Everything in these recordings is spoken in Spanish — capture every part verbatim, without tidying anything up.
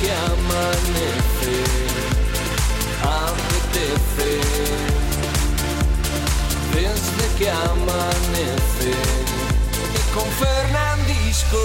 que amanece, apetece, desde que amanece, y con Fernandisco.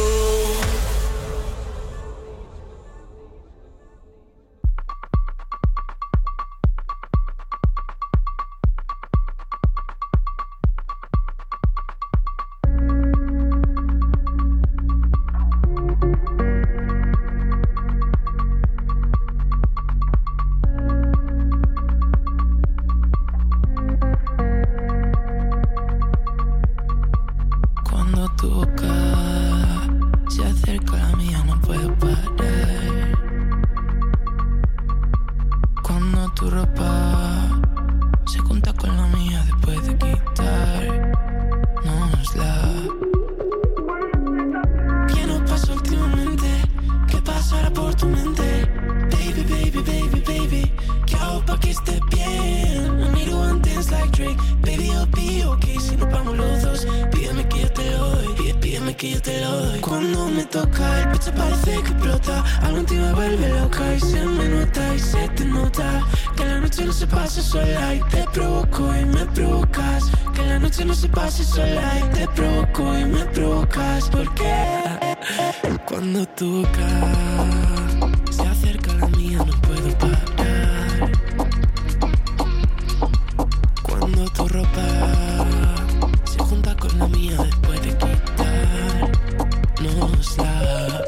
Cuando toca, se acerca la mía, no puedo parar. Cuando tu ropa se junta con la mía después de quitarnosla.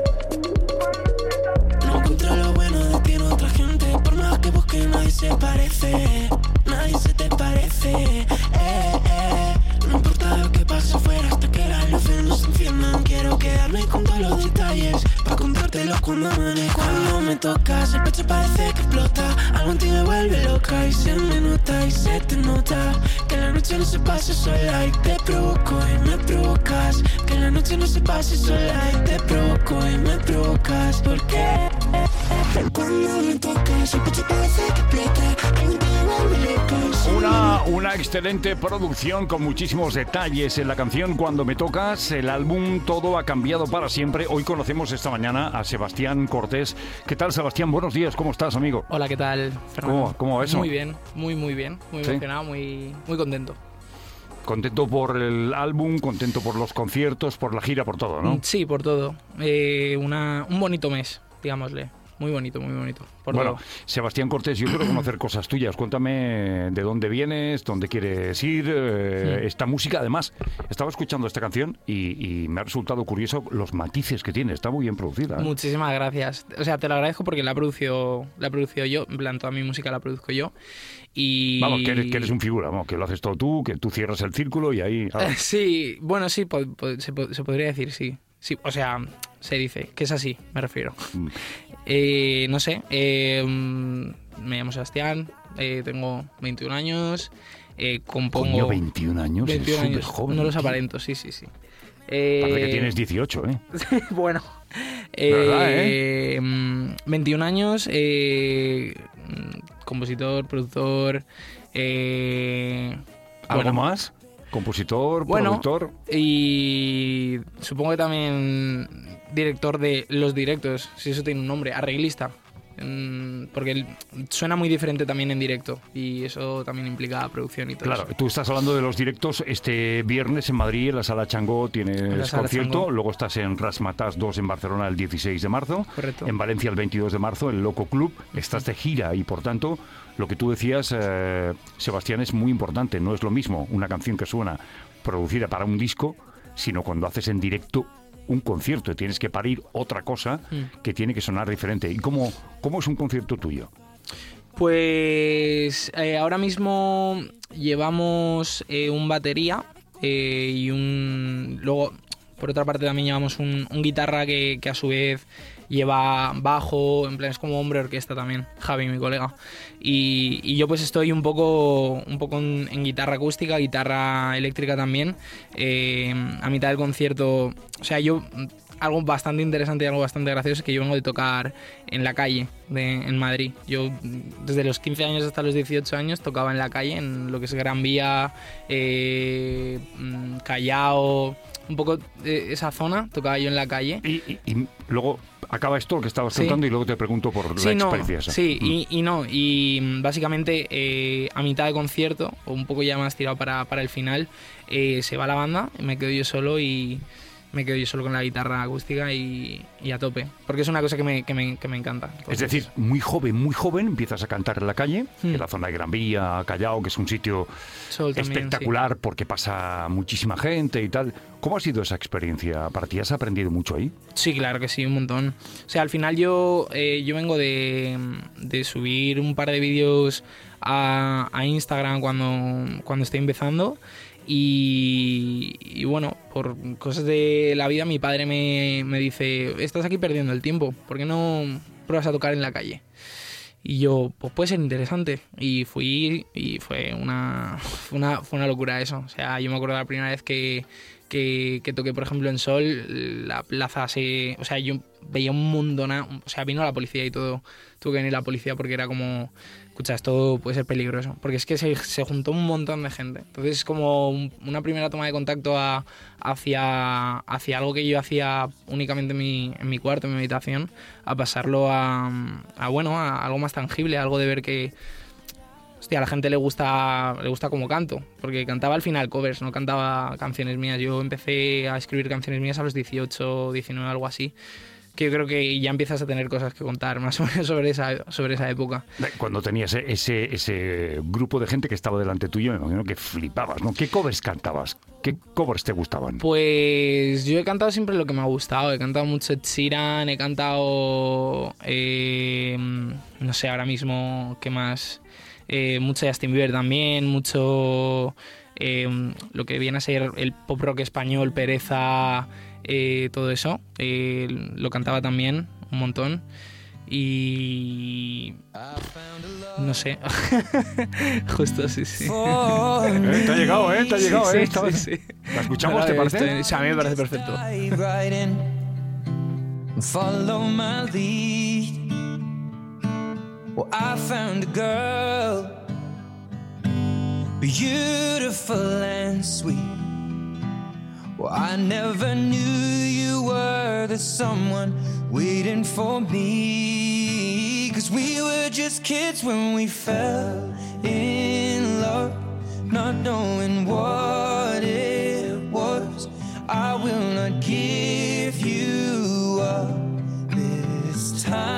No encuentro lo bueno de ti en otra gente. Por más que busque nadie se parece. Nadie se te parece, eh, eh. No importa lo que pase afuera hasta que las luces no se enciendan. Quiero quedarme con todos los detalles pa' contártelos cuando amanezca. Cuando me tocas el pecho parece que explota. Algo en ti me vuelve loca y se me nota y se te nota. Que la noche no se pase sola y te provoco y me provocas. Que la noche no se pase sola y te provoco y me provocas. Porque cuando me tocas el pecho parece que explota. Algo en ti me vuelve loca y se me Una, nota. una excelente producción con muchísimos detalles en la canción Cuando me tocas, el álbum Todo ha cambiado para siempre. Hoy conocemos esta mañana a Sebastián Cortés. ¿Qué tal, Sebastián? Buenos días, ¿cómo estás, amigo? Hola, ¿qué tal, Fernando? ¿Cómo, cómo va eso? Muy bien, muy, muy bien. Muy ¿Sí? emocionado, muy, muy contento. Contento por el álbum, contento por los conciertos, por la gira, por todo, ¿no? Sí, por todo. Eh, una, un bonito mes, digámosle. Muy bonito, muy bonito. Por Bueno, todo. Sebastián Cortés, yo quiero conocer cosas tuyas. Cuéntame de dónde vienes, dónde quieres ir. Eh, Sí. Esta música, además, estaba escuchando esta canción y, y me ha resultado curioso los matices que tiene. Está muy bien producida, ¿eh? Muchísimas gracias. O sea, te lo agradezco porque la he producido, la he producido yo. En plan, toda mi música la produzco yo. Y... Vamos, que eres, que eres un figura, vamos, que lo haces todo tú, que tú cierras el círculo y ahí... ah. Sí, bueno, sí, po- po- se, po- se podría decir, sí. Sí, o sea, se dice, que es así, me refiero. Mm. Eh, no sé, eh, mm, me llamo Sebastián, eh, tengo veintiún años, eh, compongo... Coño, veintiún años, eres veintiún años, súper joven. no los tío. aparento, sí, sí, sí. Eh, Parece que tienes dieciocho, ¿eh? bueno, ¿Verdad, eh, mm, veintiún años, eh, mm, compositor, productor, eh, ¿Algo bueno, más? ¿Compositor, Bueno, productor? y supongo que también director de los directos, si eso tiene un nombre, arreglista. Mm, Porque el- suena muy diferente también en directo y eso también implica producción y todo Claro, eso. tú estás hablando de los directos este viernes en Madrid, en la Sala Changó tienes la Sala concierto, Changó. luego estás en Razzmatazz dos en Barcelona el dieciséis de marzo, Correcto. en Valencia el veintidós de marzo, en Loco Club, estás de gira y por tanto, lo que tú decías, eh, Sebastián, es muy importante, no es lo mismo una canción que suena producida para un disco, sino cuando haces en directo un concierto y tienes que parir otra cosa Mm. que tiene que sonar diferente. ¿Y cómo, cómo es un concierto tuyo? Pues eh, ahora mismo llevamos eh, un batería eh, y un... Luego, por otra parte, también llevamos un, un guitarra que, que a su vez lleva bajo, en plan es como hombre orquesta también, Javi, mi colega. Y, y yo pues estoy un poco, un poco en, en guitarra acústica, guitarra eléctrica también. Eh, a mitad del concierto, o sea, yo algo bastante interesante y algo bastante gracioso es que yo vengo de tocar en la calle, de, en Madrid. Yo desde los quince años hasta los dieciocho años tocaba en la calle, en lo que es Gran Vía, eh, Callao, un poco de esa zona, tocaba yo en la calle. Y, y, y luego acaba esto, lo que estabas Sí. contando, y luego te pregunto por Sí, la no, experiencia esa. sí, Mm. y, y no, y mm, básicamente eh, a mitad de concierto, o un poco ya más tirado para, para el final, eh, se va la banda, me quedo yo solo y me quedo yo solo con la guitarra acústica y, y a tope, porque es una cosa que me, que me, que me encanta. Es Entonces, decir, muy joven, muy joven, empiezas a cantar en la calle, Mm. en la zona de Gran Vía, Callao, que es un sitio Sol también, espectacular porque pasa muchísima gente y tal. ¿Cómo ha sido esa experiencia para ti? ¿Has aprendido mucho ahí? Sí. Sí, claro que sí, un montón. O sea, al final yo, eh, yo vengo de, de subir un par de vídeos a, a Instagram cuando, cuando estoy empezando. Y, y bueno, por cosas de la vida mi padre me, me dice, estás aquí perdiendo el tiempo, ¿por qué no pruebas a tocar en la calle? Y yo, pues puede ser interesante. Y fui y fue una, fue una, fue una locura eso. O sea, yo me acuerdo la primera vez que, que, que toqué, por ejemplo, en Sol, la plaza se... O sea, yo veía un montón... O sea, vino la policía y todo. Tuve que venir la policía porque era como... Escucha, esto puede ser peligroso. Porque es que se, se juntó un montón de gente. Entonces es como un- una primera toma de contacto a- hacia, hacia algo que yo hacía únicamente en mi, en mi cuarto, en mi habitación, a pasarlo a, a, bueno, a algo más tangible, algo de ver que... Hostia, a la gente le gusta, le gusta como canto, porque cantaba al final covers, no cantaba canciones mías. Yo empecé a escribir canciones mías a los dieciocho, diecinueve, algo así, que yo creo que ya empiezas a tener cosas que contar más o menos sobre esa, sobre esa época. Cuando tenías ese, ese grupo de gente que estaba delante tuyo, me imagino que flipabas, ¿no? ¿Qué covers cantabas? ¿Qué covers te gustaban? Pues yo he cantado siempre lo que me ha gustado. He cantado mucho Ed Sheeran, he cantado... eh, no sé, ahora mismo, ¿qué más? Eh, mucho Justin Bieber también, mucho... eh, lo que viene a ser el pop rock español, Pereza, eh, todo eso. Eh, lo cantaba también un montón. Y... no sé. Justo, sí, sí. Eh, te ha llegado, ¿eh? Te ha llegado, Sí, ¿eh? sí, Estabas- sí, sí. ¿La escuchamos, Ahora te que parece? estoy- sí, a mí me parece perfecto. Dive right in and follow my lead. Well, I found a girl, beautiful and sweet. Well, I never knew you were the someone waiting for me. 'Cause we were just kids when we fell in love, not knowing what it was. I will not give you up this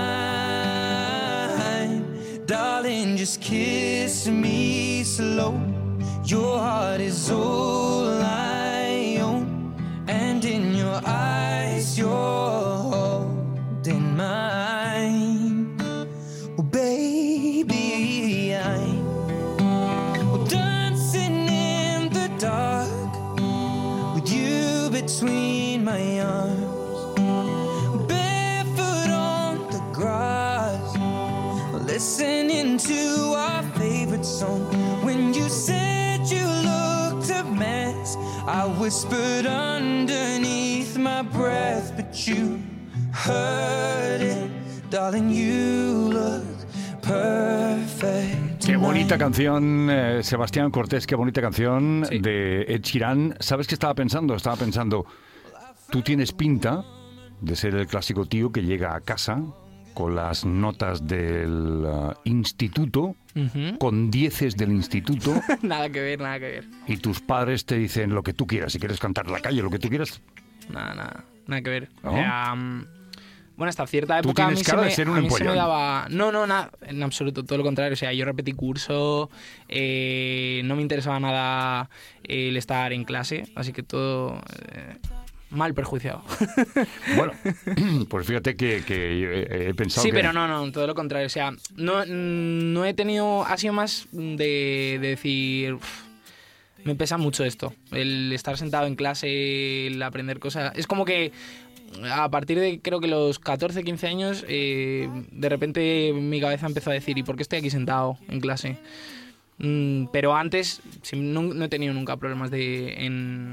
time, darling, just kiss me slow. Your heart is all I own, and in your eyes you're holding mine. Oh baby, I'm well, dancing in the dark with you between my arms, barefoot on the grass, listening to our favorite song. When you said you looked a mess, I whispered underneath my breath, but you heard it, darling, you look perfect. Qué bonita canción, eh, Sebastián Cortés, qué bonita canción Sí. de Ed Sheeran. ¿Sabes qué estaba pensando? Estaba pensando, tú tienes pinta de ser el clásico tío que llega a casa con las notas del uh, instituto, Ujú. con dieces del instituto, Nada que ver, nada que ver. y tus padres te dicen lo que tú quieras. Si quieres cantar en la calle, lo que tú quieras. Nada, nada, nada que ver. ¿No? O sea, mm, bueno, hasta cierta Tú época a tienes mí, se cara de me, ser un a mí se me empollón. daba... No, no, nada, en absoluto, todo lo contrario. O sea, yo repetí curso, eh, no me interesaba nada el estar en clase, así que todo... eh, mal perjuiciado. Bueno, pues fíjate que, que he, he pensado Sí, que... pero no, no, todo lo contrario. O sea, no, no he tenido... Ha sido más de, de decir... "Uf, me pesa mucho esto. El estar sentado en clase, el aprender cosas... Es como que a partir de creo que los catorce, quince años, eh, de repente mi cabeza empezó a decir, ¿y por qué estoy aquí sentado en clase? Mm, pero antes sí, no, no he tenido nunca problemas de, en,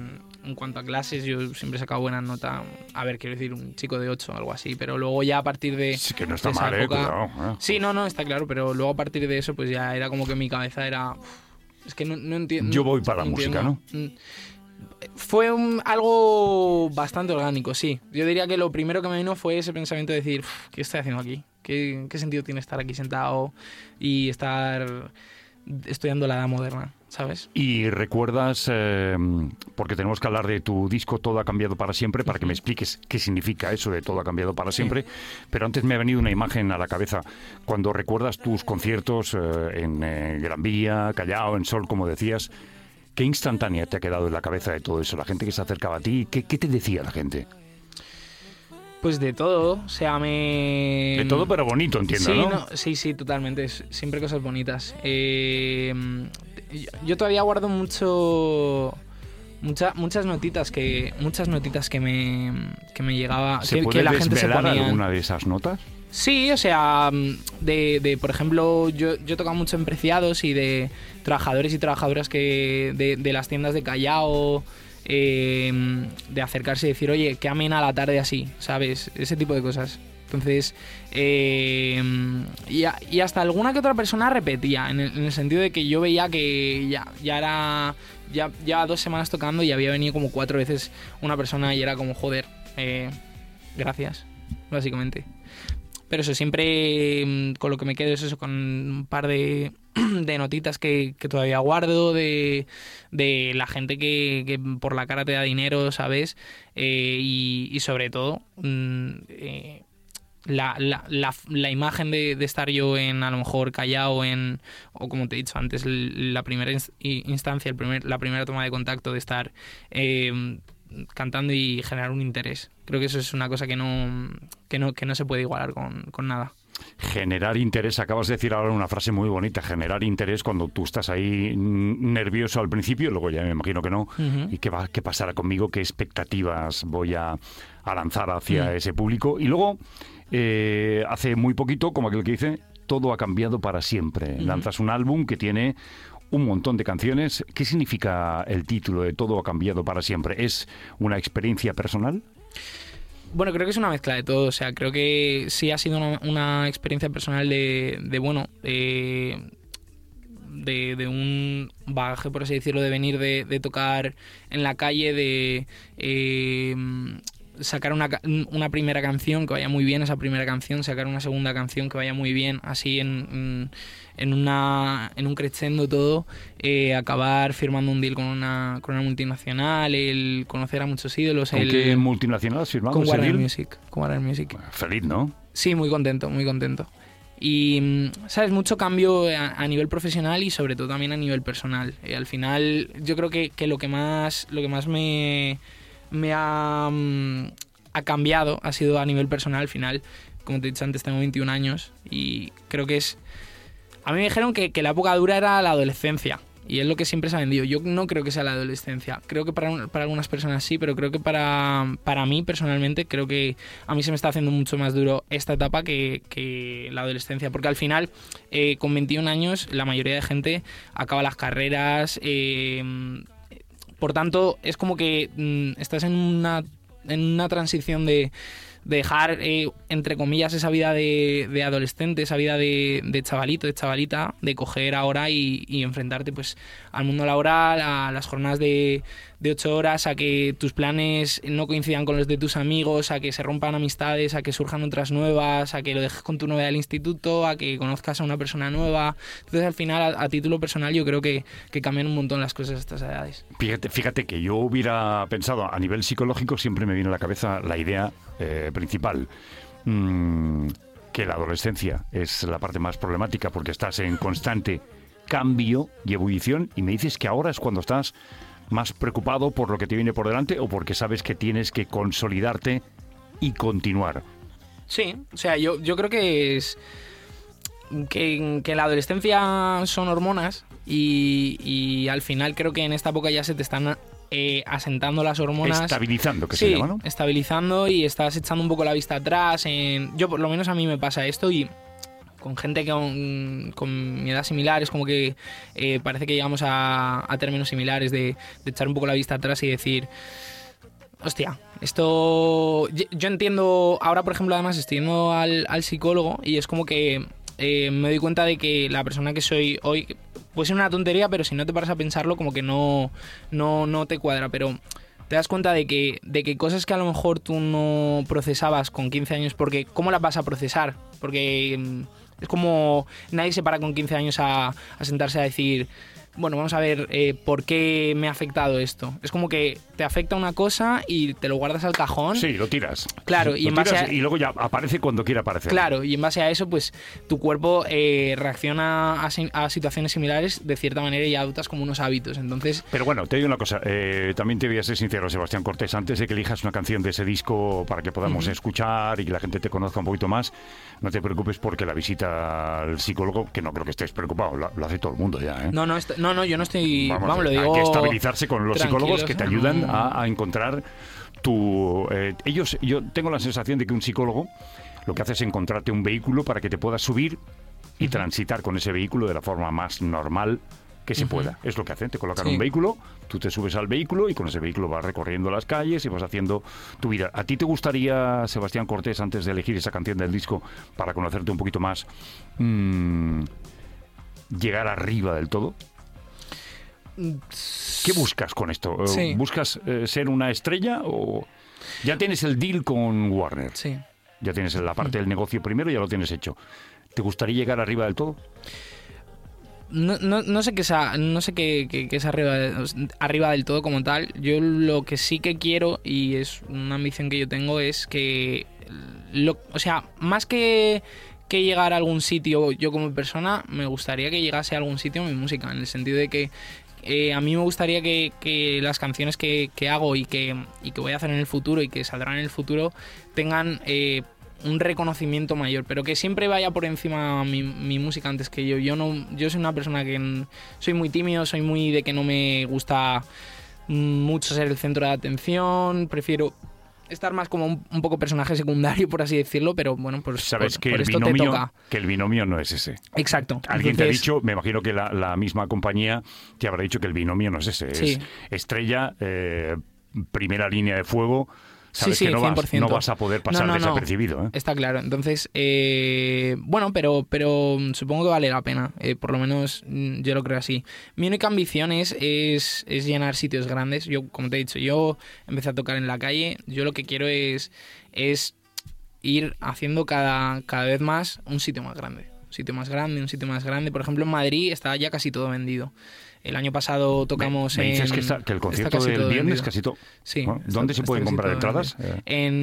en cuanto a clases, yo siempre he sacado buenas notas. A ver, quiero decir, un chico de ocho o algo así, pero luego ya a partir de... Sí, que no está de esa mal, eh, época- cuidado, eh. Sí, no, no, está claro, pero luego a partir de eso, pues ya era como que mi cabeza era... uf, es que no, no entiendo... Yo voy para la música, ¿no? Fue un- algo bastante orgánico, sí. Yo diría que lo primero que me vino fue ese pensamiento de decir, "Uf, ¿qué estoy haciendo aquí? ¿Qué, qué sentido tiene estar aquí sentado y estar estudiando la edad moderna?", ¿sabes? Y recuerdas, eh, porque tenemos que hablar de tu disco Todo ha cambiado para siempre, para que me expliques qué significa eso de Todo ha cambiado para siempre, pero antes me ha venido una imagen a la cabeza. Cuando recuerdas tus conciertos eh, en eh, Gran Vía, Callao, en Sol, como decías, ¿qué instantánea te ha quedado en la cabeza de todo eso? La gente que se acercaba a ti, ¿qué, qué te decía la gente? Pues de todo, o sea, me... De todo, pero bonito, entiendo, sí, ¿no? no, sí, sí, totalmente. es- Siempre cosas bonitas. Eh, yo, yo todavía guardo mucho, mucha- muchas notitas que, muchas notitas que me, que me llegaba, ¿Se que, puede que la gente se desvelar ponía. alguna de esas notas? Sí, o sea, de, de por ejemplo, yo, yo he tocado mucho en Preciados y de trabajadores y trabajadoras que de, de las tiendas de Callao. Eh, de acercarse y decir, oye, qué amena la tarde así, ¿sabes? Ese tipo de cosas. Entonces, eh, y, a- y hasta alguna que otra persona repetía, en el, en el sentido de que yo veía que ya, ya era, ya, ya dos semanas tocando y había venido como cuatro veces una persona y era como, joder, eh, gracias, básicamente. Pero eso, siempre mm, con lo que me quedo es eso, con un par de, de notitas que, que todavía guardo, de, de la gente que, que por la cara te da dinero, ¿sabes? Eh, y, y sobre todo, mm, eh, la, la, la, la imagen de, de estar yo en, a lo mejor, Callao, en, o como te he dicho antes, la primera inst- instancia, el primer, la primera toma de contacto de estar... Eh, cantando y generar un interés. Creo que eso es una cosa que no, que no, que no se puede igualar con, con nada. Generar interés, acabas de decir ahora una frase muy bonita, generar interés cuando tú estás ahí mm, nervioso al principio, luego ya me imagino que no, Ujú. y qué, va, qué pasará conmigo, qué expectativas voy a, a lanzar hacia Mm. ese público. Y luego, eh, hace muy poquito, como aquel que dice, todo ha cambiado para siempre. Ujú. Lanzas un álbum que tiene un montón de canciones. ¿Qué significa el título de Todo ha cambiado para siempre? ¿Es una experiencia personal? Bueno, creo que es una mezcla de todo. O sea, creo que sí ha sido una, una experiencia personal de, de bueno, de, de, de un bagaje, por así decirlo, de venir de, de tocar en la calle, de eh, sacar una, ca- una primera canción que vaya muy bien, esa primera canción, sacar una segunda canción que vaya muy bien, así en, en, en una, en un crescendo todo, eh, acabar firmando un deal con una, con una multinacional, el conocer a muchos ídolos, ¿Con el... qué multinacional has firmado Con ese Warner deal? Music, con Warner Music. Feliz, ¿no? Sí, muy contento, muy contento. Y, mm, ¿sabes? Mucho cambio a, a nivel profesional y sobre todo también a nivel personal. Eh, al final, yo creo que, que lo que más, lo que más me, me ha, mm, ha cambiado ha sido a nivel personal. Al final, como te he dicho antes, tengo veintiún años y creo que es... A mí me dijeron que, que la época dura era la adolescencia. Y es lo que siempre se ha vendido. Yo no creo que sea la adolescencia. Creo que para, un- para algunas personas sí, pero creo que para, para mí personalmente, creo que a mí se me está haciendo mucho más duro esta etapa que, que la adolescencia. Porque al final, eh, con veintiún años, la mayoría de gente acaba las carreras. eh, por tanto, es como que mm, estás en una, en una transición de... de dejar, eh, entre comillas, esa vida de, de adolescente, esa vida de, de chavalito, de chavalita, de coger ahora y, y enfrentarte pues al mundo laboral, a las jornadas de, de ocho horas, a que tus planes no coincidan con los de tus amigos, a que se rompan amistades, a que surjan otras nuevas, a que lo dejes con tu novia del instituto, a que conozcas a una persona nueva. Entonces, al final, a, a título personal, yo creo que, que cambian un montón las cosas a estas edades. Fíjate, fíjate que yo hubiera pensado, a nivel psicológico, siempre me viene a la cabeza la idea eh, principal. Mm, que la adolescencia es la parte más problemática porque estás en constante cambio y ebullición, y me dices que ahora es cuando estás más preocupado por lo que te viene por delante o porque sabes que tienes que consolidarte y continuar. Sí, o sea, yo, yo creo que es... Que, que la adolescencia son hormonas y, y al final creo que en esta época ya se te están eh, asentando las hormonas. Estabilizando, que Sí, se llama, ¿no? estabilizando y estás echando un poco la vista atrás. En... Yo, por lo menos, a mí me pasa esto y con gente con, con mi edad similar, es como que eh, parece que llegamos a, a términos similares de, de echar un poco la vista atrás y decir, hostia, esto... Yo entiendo, ahora por ejemplo además estoy yendo al, al psicólogo y es como que eh, me doy cuenta de que la persona que soy hoy puede ser una tontería, pero si no te paras a pensarlo como que no, no, no te cuadra, pero... Te das cuenta de que, de que cosas que a lo mejor tú no procesabas con quince años, porque ¿cómo las vas a procesar? Porque es como nadie se para con quince años a, a sentarse a decir, bueno, vamos a ver eh, por qué me ha afectado esto. Es como que te afecta una cosa y te lo guardas al cajón. Sí, lo tiras. Claro, y lo en base tiras a... y luego ya aparece cuando quiera aparecer. Claro, y en base a eso, pues tu cuerpo eh, reacciona a, a situaciones similares de cierta manera y adoptas como unos hábitos. Entonces... Pero bueno, te digo una cosa, eh, también te voy a ser sincero, Sebastián Cortés, antes de que elijas una canción de ese disco para que podamos uh-huh. escuchar y que la gente te conozca un poquito más, no te preocupes porque la visita al psicólogo, que no creo que estés preocupado, lo, lo hace todo el mundo ya, ¿eh? No, no, est- no, no, yo no estoy... Vamos, vamos lo digo... Hay que estabilizarse con los psicólogos que te ayudan no. a, a encontrar tu... Eh, ellos, yo tengo la sensación de que un psicólogo lo que hace es encontrarte un vehículo para que te puedas subir y uh-huh. transitar con ese vehículo de la forma más normal que se uh-huh. pueda. Es lo que hacen, te colocan sí. un vehículo, tú te subes al vehículo y con ese vehículo vas recorriendo las calles y vas haciendo tu vida. ¿A ti te gustaría, Sebastián Cortés, antes de elegir esa canción del disco para conocerte un poquito más, mmm, llegar arriba del todo? ¿Qué buscas con esto? Sí. ¿Buscas eh, ser una estrella o ya tienes el deal con Warner? Sí. Ya tienes la parte del negocio primero, ya lo tienes hecho. ¿Te gustaría llegar arriba del todo? No, no, no sé qué es, a, no sé qué, qué, qué es arriba, arriba del todo como tal. Yo lo que sí que quiero, y es una ambición que yo tengo, es que... Lo, o sea, más que... que llegar a algún sitio yo como persona, me gustaría que llegase a algún sitio mi música, en el sentido de que eh, a mí me gustaría que, que las canciones que, que hago y que, y que voy a hacer en el futuro y que saldrán en el futuro tengan eh, un reconocimiento mayor, pero que siempre vaya por encima mi, mi música antes que yo. Yo no, yo soy una persona que soy muy tímido, soy muy de que no me gusta mucho ser el centro de atención, prefiero estar más como un, un poco personaje secundario, por así decirlo, pero bueno, pues sabes por, que, por el esto binomio, te toca. Que el binomio no es ese. Exacto. Alguien Entonces, te ha dicho, me imagino que la, la misma compañía te habrá dicho que el binomio no es ese. Sí. Es estrella, eh, primera línea de fuego. Sabes sí, sí, que no vas, cien por ciento. no vas a poder pasar no, no, desapercibido. No. ¿eh? Está claro. Entonces, eh, bueno, pero, pero supongo que vale la pena. Eh, por lo menos yo lo creo así. Mi única ambición es, es, es llenar sitios grandes. Yo, como te he dicho, yo empecé a tocar en la calle. Yo lo que quiero es, es ir haciendo cada, cada vez más un sitio más grande. Un sitio más grande, un sitio más grande. Por ejemplo, en Madrid está ya casi todo vendido. El año pasado tocamos me, me dices en... que, está, que el concierto del viernes vendido. Casi todo... Sí. ¿No? ¿Dónde está, se pueden comprar entradas? Eh.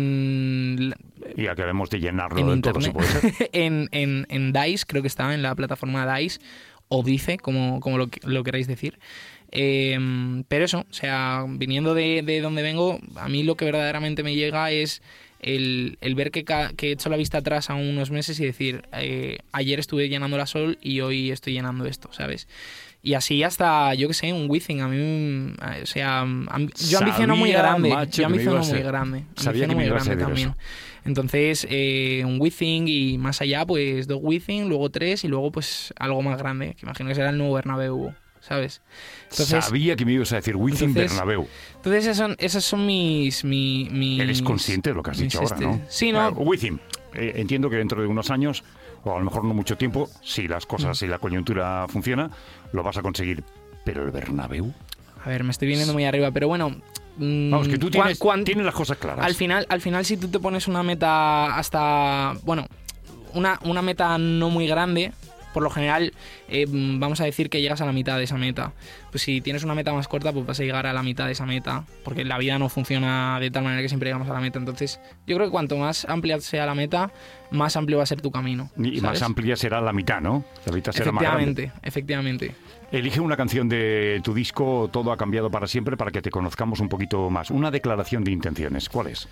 En... Y acabemos de llenarlo en del internet. todo, si puede ser. en, en, en Dice, creo que está en la plataforma Dice, o Dice, como, como lo, lo queráis decir. Eh, pero eso, o sea, viniendo de, de donde vengo, a mí lo que verdaderamente me llega es... El, el ver que, ca, que he hecho la vista atrás a unos meses y decir, eh, ayer estuve llenando la Sol y hoy estoy llenando esto, ¿sabes? Y así hasta, yo qué sé, un Wizzing, a mí, o sea, amb- yo ambiciono muy grande, macho, yo ambiciono muy a... grande, Sabía que muy me grande también. Eso. Entonces, eh, un Wizzing y más allá, pues dos Wizzing, luego tres y luego pues algo más grande, que imagino que será el nuevo Bernabéu, ¿sabes? Entonces, sabía que me ibas a decir Wizzing Bernabéu. Entonces esas son, esas son mis, mis, mis... Eres consciente de lo que has dicho este... ahora, ¿no? Sí, ¿no? Bueno, Wizzing, eh, entiendo que dentro de unos años, o a lo mejor no mucho tiempo, si las cosas, si la coyuntura funciona, lo vas a conseguir. Pero el Bernabéu... A ver, me estoy viniendo muy arriba, pero bueno... Mmm, Vamos, que tú tienes, cuan, tienes las cosas claras. Al final, al final, si tú te pones una meta hasta... Bueno, una, una meta no muy grande... Por lo general, eh, vamos a decir que llegas a la mitad de esa meta. Pues si tienes una meta más corta, pues vas a llegar a la mitad de esa meta. Porque la vida no funciona de tal manera que siempre llegamos a la meta. Entonces, yo creo que cuanto más amplia sea la meta, más amplio va a ser tu camino. Y ¿sabes? Más amplia será la mitad, ¿no? La mitad será más grande. Efectivamente, efectivamente. Elige una canción de tu disco Todo ha cambiado para siempre para que te conozcamos un poquito más. Una declaración de intenciones. ¿Cuál es?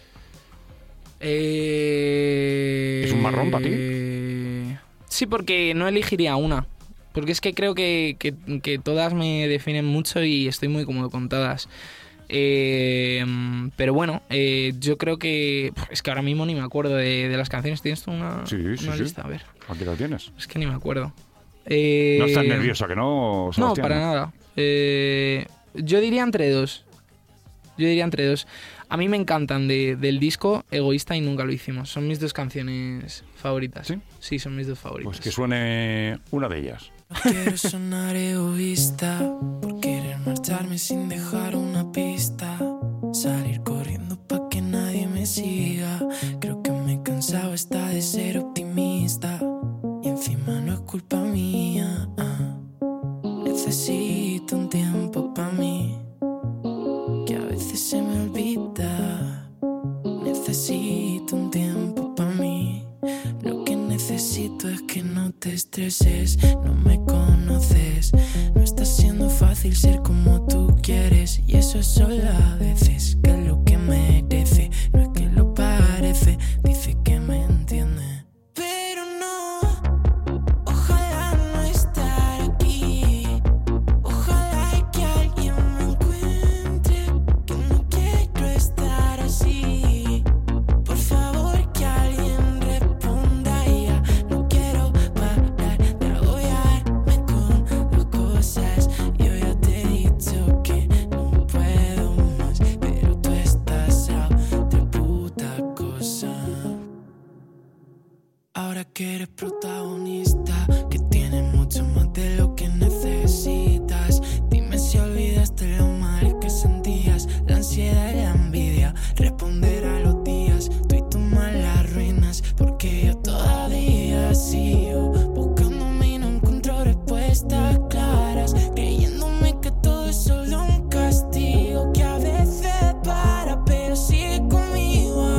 Eh... ¿Es un marrón para ti? Sí, porque no elegiría una. Porque es que creo que, que, que todas me definen mucho y estoy muy cómodo con todas. Eh, pero bueno, eh, yo creo que... Es que ahora mismo ni me acuerdo de, de las canciones. ¿Tienes tú una, Sí, sí, una sí. lista? A ver. Aquí la tienes. Es que ni me acuerdo. Eh, No estás nerviosa, que no, No, Sebastián? para nada. Eh, yo diría entre dos. Yo diría entre dos. A mí me encantan de, del disco Egoísta y Nunca lo hicimos. Son mis dos canciones favoritas. ¿Sí? Sí, son mis dos favoritas. Pues que suene una de ellas. No quiero sonar egoísta por querer marcharme sin dejar una pista. Salir corriendo pa' que nadie me siga. Creo que me he cansado hasta de ser optimista. Y encima no es culpa mía. Necesito un tiempo pa' mí, que a veces se me olvida. Necesito un tiempo pa' mí. Lo que necesito es que no te estreses. No me conoces. No está siendo fácil ser como tú quieres. Y eso es solo a veces, que es lo que merece. No es que lo parece. Dice que me entiende. Pero no, ojalá no estar aquí. Ojalá que alguien me encuentre, que no quiero estar así. Por favor, que alguien responda ya. No quiero parar de agobiarme con las cosas. Yo ya te he dicho que no puedo más, pero tú estás a otra puta cosa. Ahora que eres protagonista, que tienes mucho más de lo que necesitas. Dime si olvidaste lo mal que sentías, la ansiedad y la envidia, responder a los días, tú y tus malas ruinas. Porque yo todavía sigo buscándome y no encuentro respuestas claras, creyéndome que todo es solo un castigo, que a veces para, pero sigue conmigo.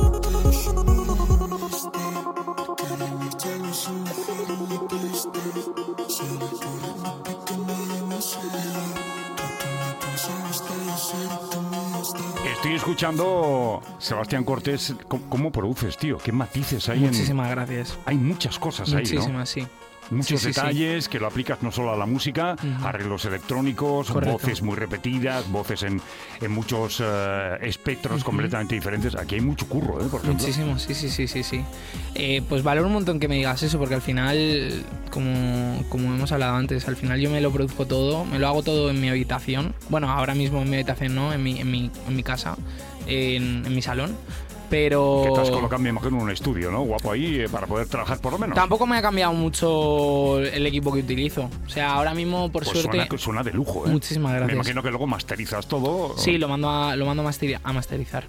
Estoy escuchando, Sebastián Cortés, ¿cómo, cómo produces, tío? ¿Qué matices hay en...? Muchísimas gracias. Hay muchas cosas ahí, ¿no? Muchísimas, sí. Muchos Sí, sí, sí. detalles que lo aplicas no solo a la música, Ujú. arreglos electrónicos, Correcto. voces muy repetidas, voces en, en muchos eh, espectros Ujú. completamente diferentes. Aquí hay mucho curro, ¿eh? Por ejemplo. Muchísimo, sí, sí, sí, sí, sí. Eh, pues valoro un montón que me digas eso, porque al final, como, como hemos hablado antes, al final yo me lo produzco todo, me lo hago todo en mi habitación. Bueno, ahora mismo en mi habitación no, en mi, en mi, en mi casa, en, en mi salón. Pero... Que te has colocado, me imagino, en un estudio, ¿no? Guapo ahí, eh, para poder trabajar por lo menos. Tampoco me ha cambiado mucho el equipo que utilizo. O sea, ahora mismo, por Pues suerte... suena, suena de lujo, ¿eh? Muchísimas gracias. Me imagino que luego masterizas todo. Sí, lo mando a, lo mando a masteri- a masterizar.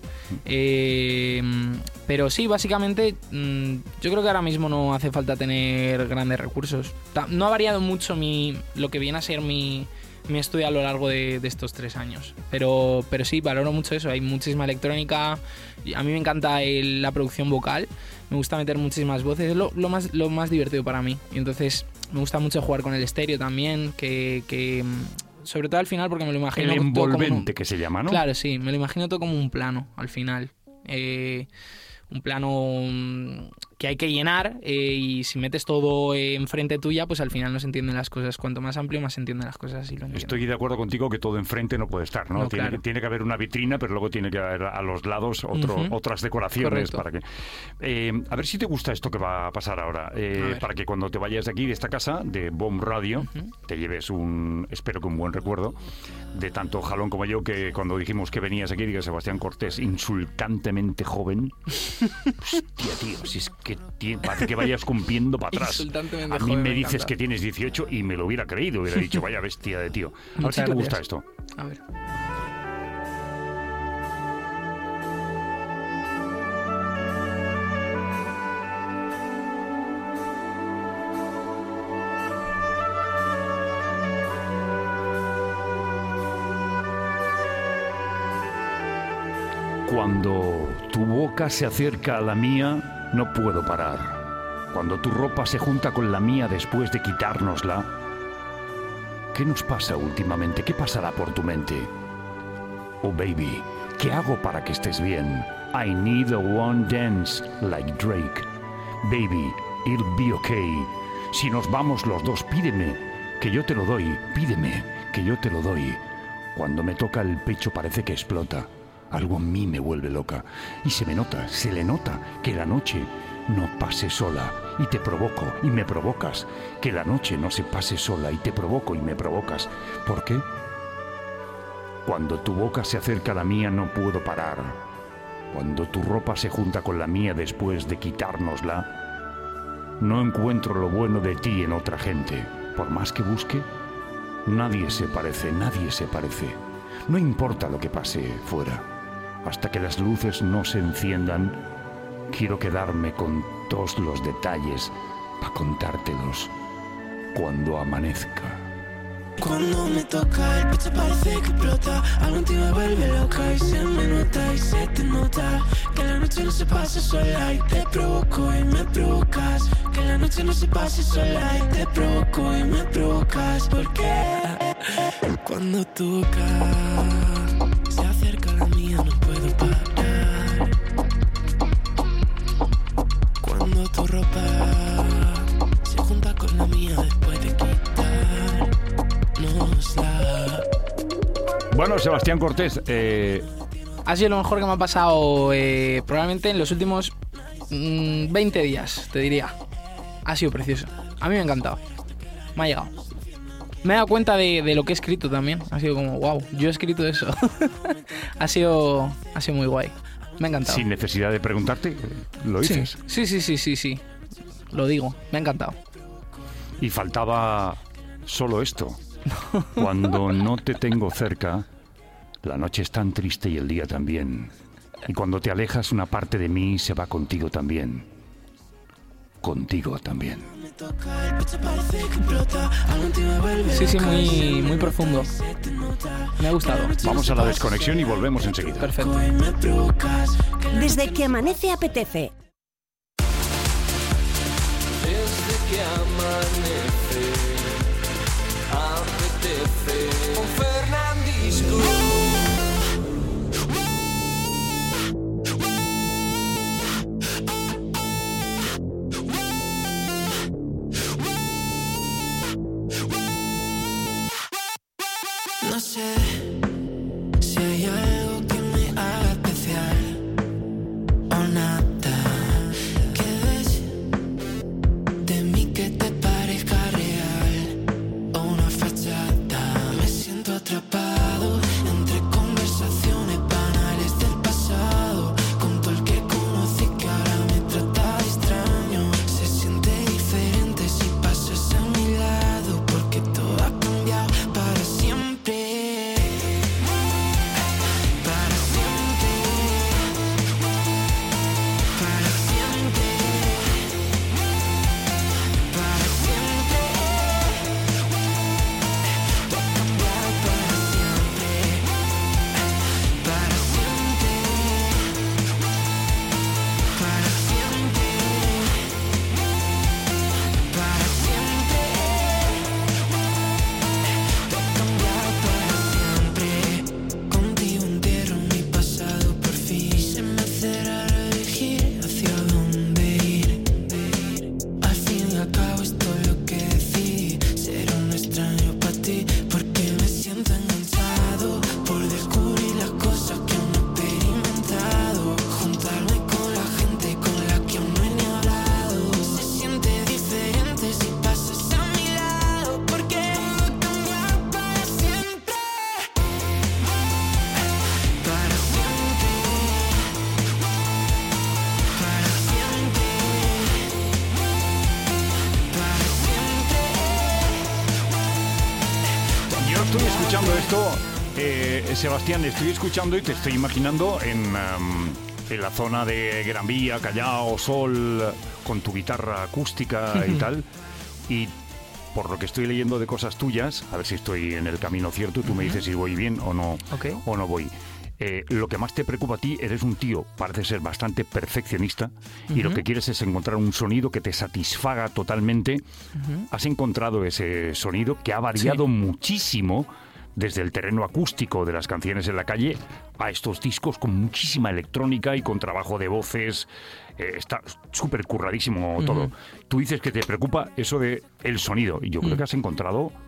Eh, pero sí, básicamente, mm, yo creo que ahora mismo no hace falta tener grandes recursos. Ta- No ha variado mucho mi, lo que viene a ser mi, mi estudio a lo largo de, de estos tres años. Pero, pero sí, valoro mucho eso. Hay muchísima electrónica. Y a mí me encanta el- la producción vocal. Me gusta meter muchísimas voces. Es lo, lo, más, lo más divertido para mí. Y entonces me gusta mucho jugar con el estéreo también. Que, que sobre todo al final, porque me lo imagino El todo como envolvente, un- que se llama, ¿no? Claro, sí, me lo imagino todo como un plano al final. Eh, un plano mm, que hay que llenar eh, y si metes todo eh, enfrente tuya, pues al final no se entienden las cosas. Cuanto más amplio, más se entienden las cosas y lo entiendo. Estoy de acuerdo contigo que todo enfrente no puede estar, ¿no? No, tiene, claro. que, tiene que haber una vitrina, pero luego tiene que haber a los lados otro, Ujú. otras decoraciones. Correcto. Para que, eh, a ver si te gusta esto que va a pasar ahora. Eh, A ver. para que cuando te vayas de aquí, de esta casa, de Bomb Radio, Ujú. te lleves un, espero que un buen recuerdo, de tanto Jalón como yo, que cuando dijimos que venías aquí, diga Sebastián Cortés, insultantemente joven. Hostia, tío, si es que tie- parece que vayas cumpliendo para atrás. Insultantemente A mí joven, me me dices encanta. que tienes dieciocho y me lo hubiera creído, hubiera dicho, vaya bestia de tío. A ver si Muchas te gusta gracias. esto. A ver. Cuando tu boca se acerca a la mía, no puedo parar. Cuando tu ropa se junta con la mía después de quitárnosla, ¿qué nos pasa últimamente? ¿Qué pasará por tu mente? Oh baby, ¿qué hago para que estés bien? I need a one dance like Drake. Baby, it'll be okay. Si nos vamos los dos, pídeme, que yo te lo doy. Pídeme, que yo te lo doy. Cuando me toca el pecho parece que explota. Algo en mí me vuelve loca. Y se me nota, se le nota que la noche no pase sola. Y te provoco y me provocas. Que la noche no se pase sola y te provoco y me provocas. ¿Por qué? Cuando tu boca se acerca a la mía no puedo parar. Cuando tu ropa se junta con la mía después de quitárnosla, no encuentro lo bueno de ti en otra gente. Por más que busque, nadie se parece, nadie se parece. No importa lo que pase fuera. Hasta que las luces no se enciendan, quiero quedarme con todos los detalles para contártelos cuando amanezca. Cuando me toca el pecho parece que explota. Algo en ti me vuelve loca y se me nota y se te nota. Que la noche no se pase sola y te provoco y me provocas. Que la noche no se pase sola y te provoco y me provocas. Porque cuando tu boca se acerca a la mía no puedo parar. Cuando tu ropa se junta con la mía después de quitar. Bueno, Sebastián Cortés, eh... ha sido lo mejor que me ha pasado eh, probablemente en los últimos mmm, veinte días, te diría. Ha sido precioso. A mí me ha encantado. Me ha llegado. Me he dado cuenta de, de lo que he escrito también. Ha sido como, wow, yo he escrito eso. ha sido ha sido muy guay. Me ha encantado. Sin necesidad de preguntarte, lo dices. Sí, sí, sí, sí, sí, sí. Lo digo, me ha encantado. Y faltaba solo esto. Cuando no te tengo cerca, la noche es tan triste y el día también. Y cuando te alejas, una parte de mí se va contigo también. Contigo también. Sí, sí, muy, muy profundo. Me ha gustado. Vamos a la desconexión y volvemos enseguida. Perfecto. Desde que amanece apetece. Desde que amanece, apetece con Fernandisco. No sé si hay algo que me haga especial o nada que ves de mí que te parezca real o una fachada. Me siento atrapado entre conversaciones banales del pasado con todo el que conocí que ahora me trata de extraño. Se siente diferente si pasas a mi lado porque todo ha cambiado para siempre. Estoy escuchando esto, eh, Sebastián, estoy escuchando y te estoy imaginando en, um, en la zona de Gran Vía, Callao, Sol, con tu guitarra acústica y tal. Y por lo que estoy leyendo de cosas tuyas, a ver si estoy en el camino cierto, y tú me dices si voy bien o no, Okay. o no voy. Eh, lo que más te preocupa a ti, eres un tío, parece ser bastante perfeccionista, uh-huh. y lo que quieres es encontrar un sonido que te satisfaga totalmente. Uh-huh. Has encontrado ese sonido que ha variado sí. muchísimo desde el terreno acústico de las canciones en la calle a estos discos con muchísima electrónica y con trabajo de voces. Eh, está súper curradísimo uh-huh. todo. Tú dices que te preocupa eso de el sonido, y yo uh-huh. creo que has encontrado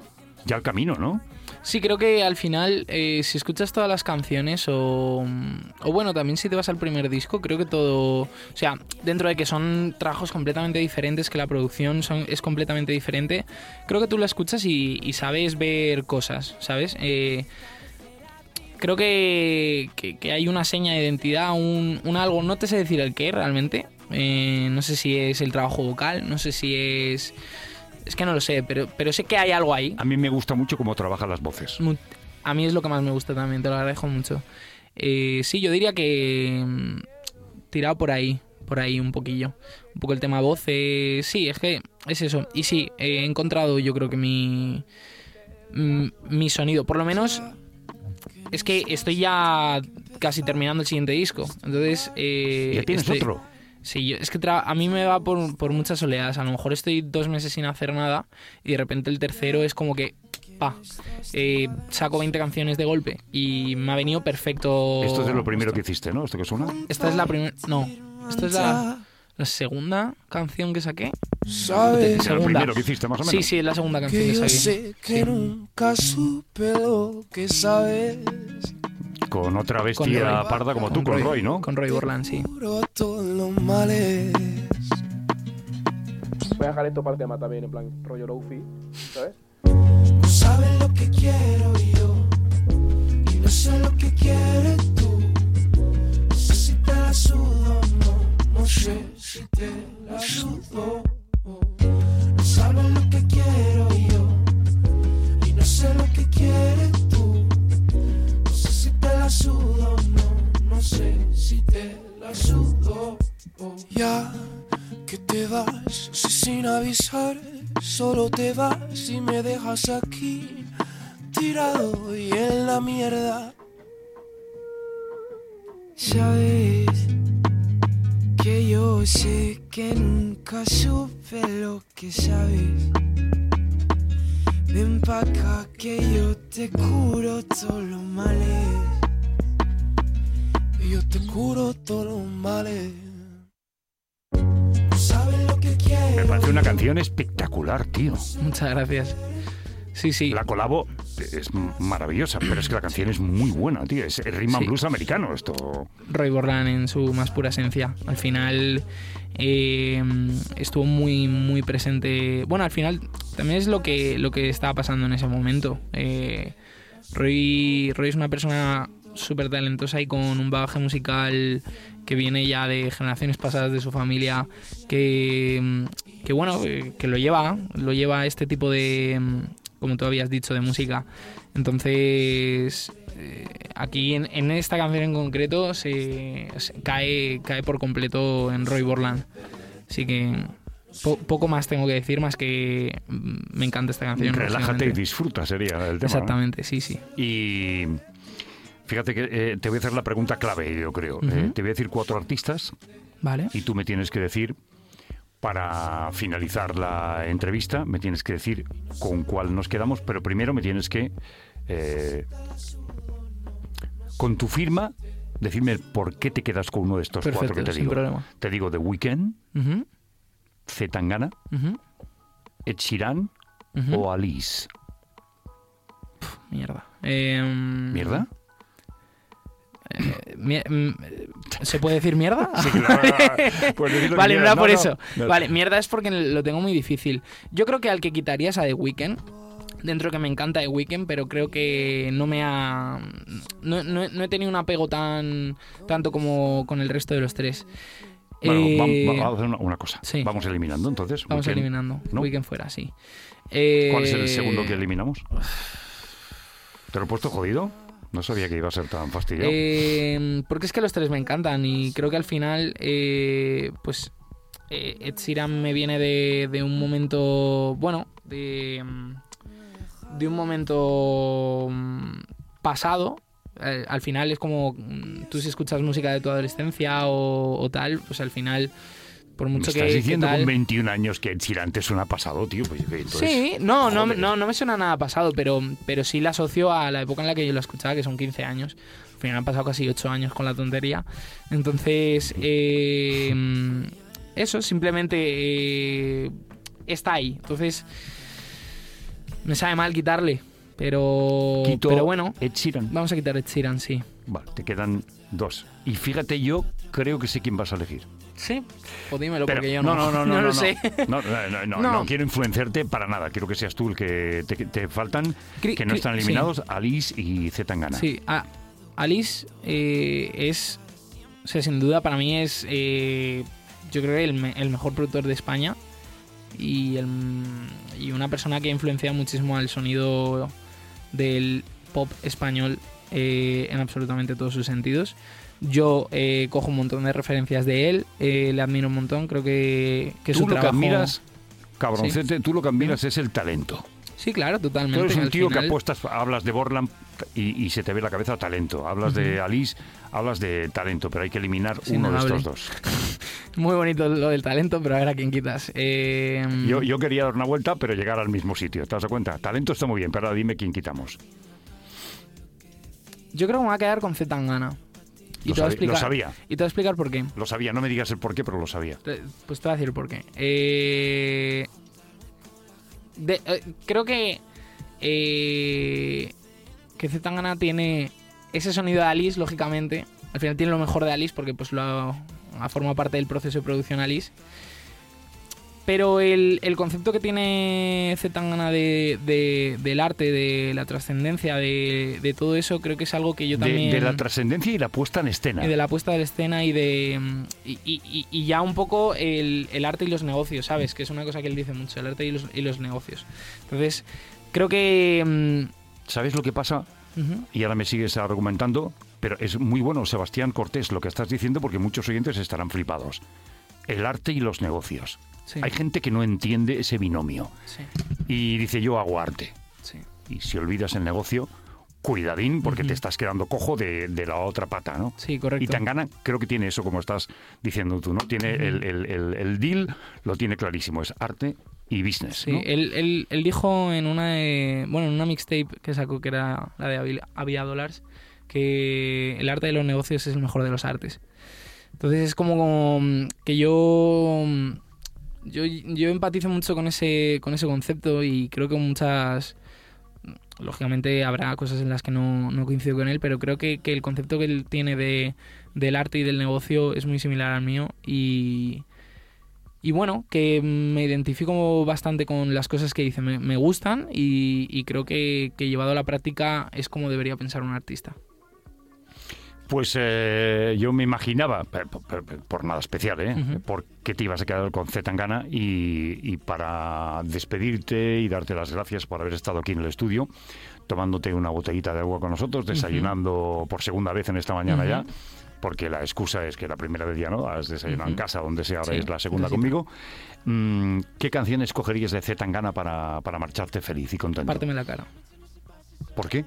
ya el camino, ¿no? Sí, creo que al final, eh, si escuchas todas las canciones o, o bueno, también si te vas al primer disco, creo que todo... O sea, dentro de que son trabajos completamente diferentes, que la producción son, es completamente diferente, creo que tú lo escuchas y, y sabes ver cosas, ¿sabes? Eh, creo que, que, que hay una seña de identidad, un, un algo, no te sé decir el qué realmente, eh, no sé si es el trabajo vocal, no sé si es... Es que no lo sé, pero, pero sé que hay algo ahí. A mí me gusta mucho cómo trabajan las voces. A mí es lo que más me gusta también, te lo agradezco mucho. Eh, sí, yo diría que mm, tirado por ahí, por ahí un poquillo. Un poco el tema voces, sí, es que es eso. Y sí, he encontrado yo creo que mi, mm, mi sonido, por lo menos es que estoy ya casi terminando el siguiente disco. Entonces... Eh, ¿Ya tienes estoy, otro? Sí, yo, es que tra- a mí me va por, por muchas oleadas. A lo mejor estoy dos meses sin hacer nada y de repente el tercero es como que, pa, eh, saco veinte canciones de golpe y me ha venido perfecto. Esto es de lo primero que hiciste, ¿no? ¿Esto que suena? Esta es la primera... No, esta es la, la segunda canción que saqué. ¿Sabes? ¿Es el primero que hiciste, más o menos? Sí, sí, es la segunda canción que que yo saqué. sé que Sí. nunca supe lo que sabes? Con otra Con bestia Roy. parda como tú, con Roy, ¿no? Con Roy Borland, sí. Juro todos los males. Voy a dejar esto para el tema también, en plan rollo lofi, ¿sabes? No sabes lo que quiero yo y no sé lo que quieres tú. No sé si te la sudo, no, no sé si te la sudo. No sabes lo que quiero yo y no sé lo que quieres tú. No sé si te la sudo, no, no sé si te la sudo. Ya que te vas, no sé sin avisar, solo te vas y me dejas aquí, tirado y en la mierda. Sabes que yo sé que nunca supe lo que sabes. Ven pa' acá que yo te curo todos los males. Yo te curo todos los males. Sabes lo que quiero. Me parece una canción espectacular, tío. Muchas gracias. Sí, sí. La colabo es maravillosa, pero es que la canción es muy buena, tío. Es el rhythm and Sí. blues americano, esto. Roy Borland en su más pura esencia. Al final eh, estuvo muy muy presente. Bueno, al final también es lo que lo que estaba pasando en ese momento. Eh, Roy, Roy es una persona súper talentosa y con un bagaje musical que viene ya de generaciones pasadas de su familia, que, que bueno, que lo lleva, lo lleva a este tipo de, como tú habías dicho, de música. Entonces, eh, aquí en, en esta canción en concreto se, se cae, cae por completo en Roy Borland. Así que po, poco más tengo que decir, más que mm, me encanta esta canción. Relájate y básicamente. disfruta sería el tema. Exactamente, ¿no? sí, sí. Y fíjate que eh, te voy a hacer la pregunta clave, yo creo. Uh-huh. Eh, te voy a decir cuatro artistas Vale. y tú me tienes que decir, para finalizar la entrevista, me tienes que decir con cuál nos quedamos, pero primero me tienes que, eh, con tu firma, decirme por qué te quedas con uno de estos Perfecto, cuatro que te sin digo. problema. Te digo The Weeknd, Uh-huh, C. Tangana, uh-huh, Ed Sheeran uh-huh. o Alice. Mierda. Eh, ¿Mierda? eh, mi- mm, ¿Se puede decir mierda? Sí, claro. Puedes decir lo que Vale, no quieras. era por no, eso. no. Vale, mierda es porque lo tengo muy difícil. Yo creo que al que quitaría es a The Weeknd. Dentro que me encanta The Weeknd, pero creo que no me ha... No, no- no he tenido un apego tan tanto como con el resto de los tres. Bueno, Eh, vamos, vamos a hacer una, una cosa. sí. Vamos eliminando, entonces. Vamos Weeknd, eliminando. ¿no? Weeknd fuera, sí. Eh, ¿Cuál es el segundo que eliminamos? ¿Te lo he puesto jodido? No sabía que iba a ser tan fastidiado. Eh, porque es que los tres me encantan y creo que al final, eh, pues, eh, Ed Sheeran me viene de, de un momento, bueno, de, de un momento mm, pasado. Eh, al final es como, mm, tú si escuchas música de tu adolescencia o, o tal, pues al final, por ¿Me mucho estás que, que diciendo tal... con veintiún años que Ed Sheeran te suena pasado, tío? Pues, que entonces, Sí, no, no, joder. no, no me suena nada pasado, pero, pero sí la asocio a la época en la que yo lo escuchaba, que son quince años. Al final han pasado casi ocho años con la tontería. Entonces, eh, eso simplemente eh, está ahí. Entonces, Me sabe mal quitarle, pero, Quito pero bueno, Ed Sheeran. vamos a quitar Ed Sheeran, sí. Vale, te quedan dos. Y fíjate, yo creo que sé quién vas a elegir. Sí, pues dímelo, Pero- porque yo no, no, no, no, no no, lo no. sé. No, no, no, no, No. no quiero influenciarte para nada. Quiero que seas tú el que te, te faltan, Cri- que no cri- están eliminados, Alice y Zetangana. Sí, a- Alice eh, es, o sea, sin duda para mí es, eh, yo creo que el, me- el mejor productor de España y, el, y una persona que ha influenciado muchísimo al sonido del pop español eh, en absolutamente todos sus sentidos. Yo eh, cojo un montón de referencias de él, eh, le admiro un montón, creo que, que Tú su lo que trabajo... admiras, cabroncete, tú lo que admiras es el talento. Sí, claro, totalmente. Tú eres un al tío que final- apuestas, hablas de Borland y, y se te ve la cabeza talento. Hablas de Alice, hablas de talento, pero hay que eliminar Es uno de innegable. estos dos. Muy bonito lo del talento, pero a ver a quién quitas. Eh, Yo, yo quería dar una vuelta, pero llegar al mismo sitio. ¿Te das cuenta? Talento está muy bien, pero ahora dime quién quitamos. yo creo que me voy a quedar con Zetangana. Y Lo te voy a sabi- explicar, lo sabía. Y te voy a explicar por qué. Lo sabía, no me digas el por qué, pero lo sabía. Te- Pues te voy a decir por qué. Eh, de- eh, creo que eh, que Zetangana tiene ese sonido de Alice, lógicamente. Al final tiene lo mejor de Alice porque pues lo ha, ha formado parte del proceso de producción Alice. Pero el, el concepto que tiene Zetangana de, de, del arte, de la trascendencia, de, de todo eso, creo que es algo que yo De, también... de la trascendencia y la puesta en escena. Y de la puesta de la escena y de mm, y, y- y ya un poco el, el arte y los negocios, ¿sabes? Que es una cosa que él dice mucho, el arte y los, y los negocios. Entonces, creo que... mm, ¿Sabes lo que pasa? ujú, Y ahora me sigues argumentando, pero es muy bueno, Sebastián Cortés, lo que estás diciendo, porque muchos oyentes estarán flipados. El arte y los negocios. sí, Hay gente que no entiende ese binomio sí, y dice yo hago arte. sí. Y si olvidas el negocio, cuidadín, porque Ujú. te estás quedando cojo de, de la otra pata, ¿no? Sí, correcto. Y Tangana creo que tiene eso, como estás diciendo tú, ¿no? Tiene el, el- el- el deal, lo tiene clarísimo, es arte y business, Sí, ¿no? él, él- él dijo en una de- bueno, en una mixtape que sacó, que era la de Avi- Avia Dollars, que el arte de los negocios es el mejor de los artes. Entonces es como, como que yo, yo yo empatizo mucho con ese con ese concepto y creo que muchas, lógicamente habrá cosas en las que no, no coincido con él, pero creo que, que el concepto que él tiene de, del arte y del negocio es muy similar al mío y y bueno, que me identifico bastante con las cosas que dice, me, me gustan y, y creo que, que llevado a la práctica es como debería pensar un artista. Pues eh, yo me imaginaba, por, por- por nada especial, ¿eh? Ujú. por qué te ibas a quedar con Zetangana y, y para despedirte y darte las gracias por haber estado aquí en el estudio, tomándote una botellita de agua con nosotros, desayunando por segunda vez en esta mañana Ujú. ya, porque la excusa es que la primera vez ya no, has desayunado en Ujú. casa, donde sea, ahora Sí, es la segunda necesito. conmigo. Mm, ¿Qué canción escogerías de Zetangana para, para marcharte feliz y contento? Párteme la cara. ¿Por qué?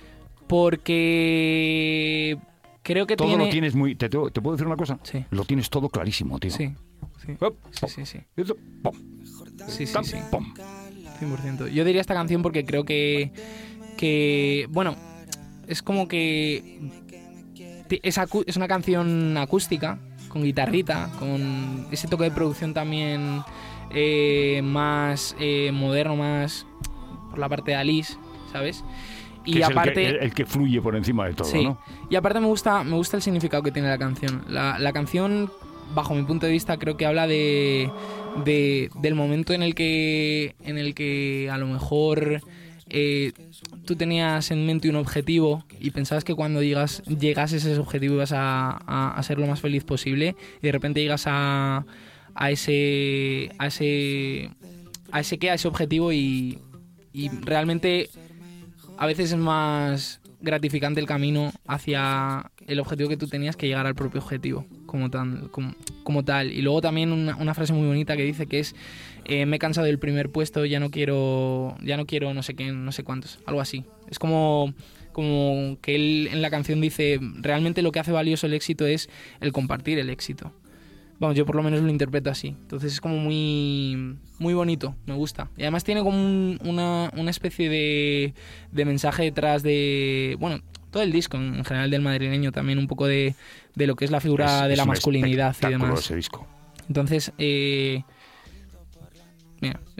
Porque creo que Todo tiene... lo tienes muy... ¿Te, te, te puedo decir una cosa? Sí. Lo tienes todo clarísimo, tío. Sí, sí, Hop, sí, sí, sí. Eso, pum, Sí, sí, tam, sí. pum. cien por ciento. Yo diría esta canción porque creo que, que bueno, es como que ti- es, acu- es una canción acústica, con guitarrita, con ese toque de producción también eh, más eh, moderno, más por la parte de Alice, ¿sabes? Que Y es aparte... el que, el, el que fluye por encima de todo, Sí, ¿no? y aparte me gusta, me gusta el significado que tiene la canción. La, la canción, bajo mi punto de vista, creo que habla de, de- del momento en el que, en el que a lo mejor eh, tú tenías en mente un objetivo y pensabas que cuando llegas, llegases a ese objetivo ibas a, a- a ser lo más feliz posible y de repente llegas a, a ese a ese a ese qué, a ese objetivo y, y realmente a veces es más gratificante el camino hacia el objetivo que tú tenías que llegar al propio objetivo como tal, como, como tal. Y luego también una, una frase muy bonita que dice que es eh, me he cansado del primer puesto, ya no quiero ya no quiero no sé qué, no sé cuántos, algo así. Es como como que él en la canción dice realmente lo que hace valioso el éxito es el compartir el éxito. Vamos, yo por lo menos lo interpreto así. Entonces es como muy muy bonito, me gusta. Y además tiene como un- una, una especie de, de mensaje detrás de... Bueno, todo el disco en general del madrileño también, un poco de, de lo que es la figura Es- de es la un masculinidad y espectáculo demás. ese disco. Entonces, eh, mira, ¿ves?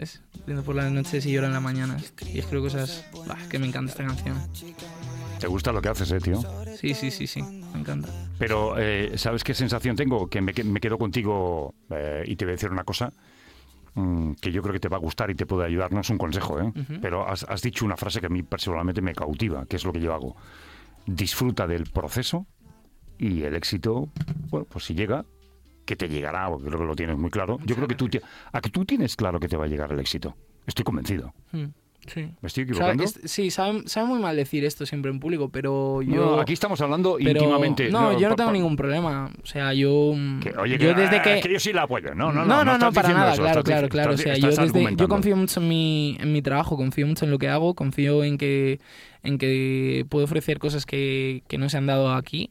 Brindo por las noches y lloro en las mañanas. Y escribo cosas... Bah, que me encanta esta canción. ¿Te gusta lo que haces, eh, tío? Sí, sí, sí, sí. Me encanta. Pero, eh, ¿sabes qué sensación tengo? Que me, que me quedo contigo eh, y te voy a decir una cosa mmm, que yo creo que te va a gustar y te puede ayudar. No es un consejo, ¿eh? Uh-huh. Pero has, has dicho una frase que a mí personalmente me cautiva, que es lo que yo hago. Disfruta del proceso y el éxito, bueno, pues si llega, que te llegará, porque creo que lo tienes muy claro. Yo creo que tú, a que tú tienes claro que te va a llegar el éxito. Estoy convencido. Mm, sí. ¿Me estoy equivocando? Sabe, es, sí, sabe, sabe muy mal decir esto siempre en público, pero yo... No, aquí estamos hablando pero, íntimamente. No, no yo no pa, tengo pa, ningún problema. O sea, yo... Que, oye, yo que, desde que... que yo sí la apoyo. No, no, no. No, no, no, no para nada. Eso, claro, estás, claro, claro. Estás, o sea, yo, desde, yo confío mucho en mi, en mi trabajo, confío mucho en lo que hago, confío en que, en que puedo ofrecer cosas que, que no se han dado aquí,